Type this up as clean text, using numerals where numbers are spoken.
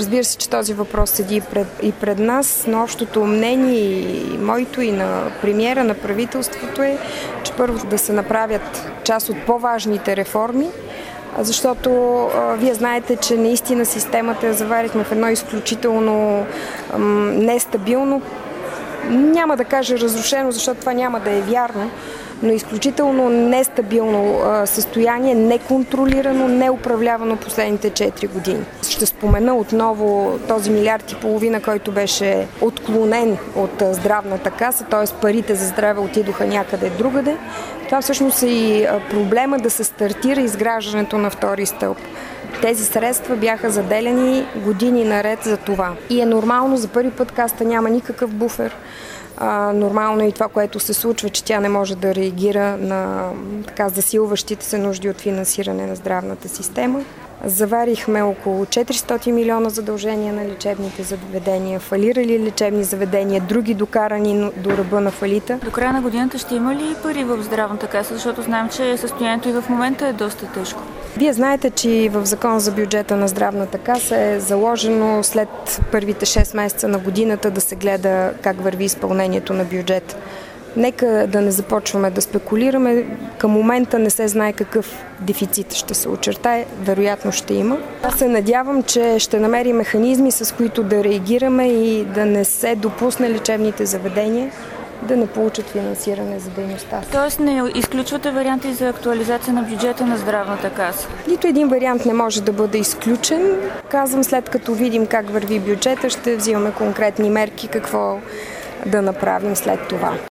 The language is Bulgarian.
Разбира се, че този въпрос седи и пред нас, но общото мнение и моето и на премиера, на правителството е, че първо да се направят част от по-важните реформи, защото вие знаете, че наистина системата я заварихме в едно изключително нестабилно, няма да кажа разрушено, защото това няма да е вярно, но изключително нестабилно състояние, неконтролирано, неуправлявано последните 4 години. Ще спомена отново този 1,5 милиарда, който беше отклонен от здравната каса, т.е. парите за здраве отидоха някъде другаде. Това всъщност е и проблема да се стартира изграждането на втори стълб. Тези средства бяха заделени години наред за това. И е нормално, за първи път Касата няма никакъв буфер. Нормално е и това, което се случва, че тя не може да реагира на засилващите се нужди от финансиране на здравната система. Заварихме около 400 милиона задължения на лечебните заведения, фалирали лечебни заведения, други докарани до ръба на фалита. До края на годината ще има ли пари в здравната каса, защото знаем, че състоянието и в момента е доста тежко? Вие знаете, че и в Закон за бюджета на здравната каса е заложено след първите 6 месеца на годината да се гледа как върви изпълнението на бюджета. Нека да не започваме да спекулираме. Към момента не се знае какъв дефицит ще се очертае. Вероятно ще има. Аз се надявам, че ще намерим механизми, с които да реагираме и да не се допусне лечебните заведения да не получат финансиране за дейността. Тоест не изключвате варианти за актуализация на бюджета на здравната каса? Нито един вариант не може да бъде изключен. Казвам, след като видим как върви бюджета, ще взимаме конкретни мерки, какво да направим след това.